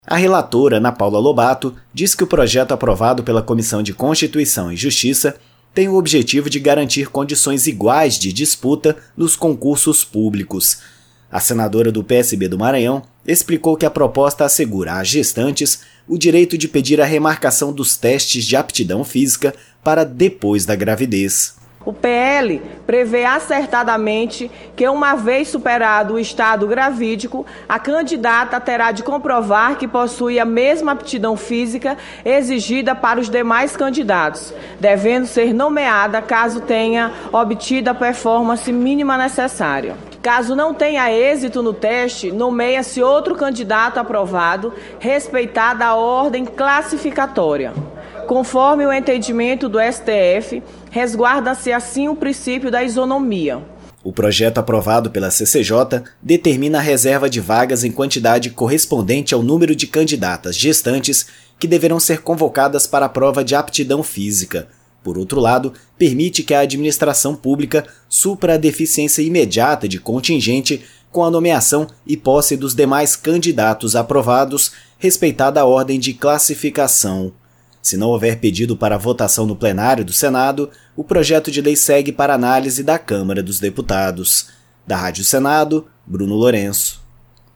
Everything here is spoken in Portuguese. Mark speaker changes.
Speaker 1: A relatora, Ana Paula Lobato, diz que o projeto aprovado pela Comissão de Constituição e Justiça tem o objetivo de garantir condições iguais de disputa nos concursos públicos. A senadora do PSB do Maranhão explicou que a proposta assegura às gestantes o direito de pedir a remarcação dos testes de aptidão física para depois da gravidez.
Speaker 2: O PL prevê acertadamente que, uma vez superado o estado gravídico, a candidata terá de comprovar que possui a mesma aptidão física exigida para os demais candidatos, devendo ser nomeada caso tenha obtido a performance mínima necessária. Caso não tenha êxito no teste, nomeia-se outro candidato aprovado, respeitada a ordem classificatória. Conforme o entendimento do STF, resguarda-se assim o princípio da isonomia.
Speaker 1: O projeto aprovado pela CCJ determina a reserva de vagas em quantidade correspondente ao número de candidatas gestantes que deverão ser convocadas para a prova de aptidão física. Por outro lado, permite que a administração pública supra a deficiência imediata de contingente com a nomeação e posse dos demais candidatos aprovados, respeitada a ordem de classificação. Se não houver pedido para votação no plenário do Senado, o projeto de lei segue para análise da Câmara dos Deputados. Da Rádio Senado, Bruno Lourenço.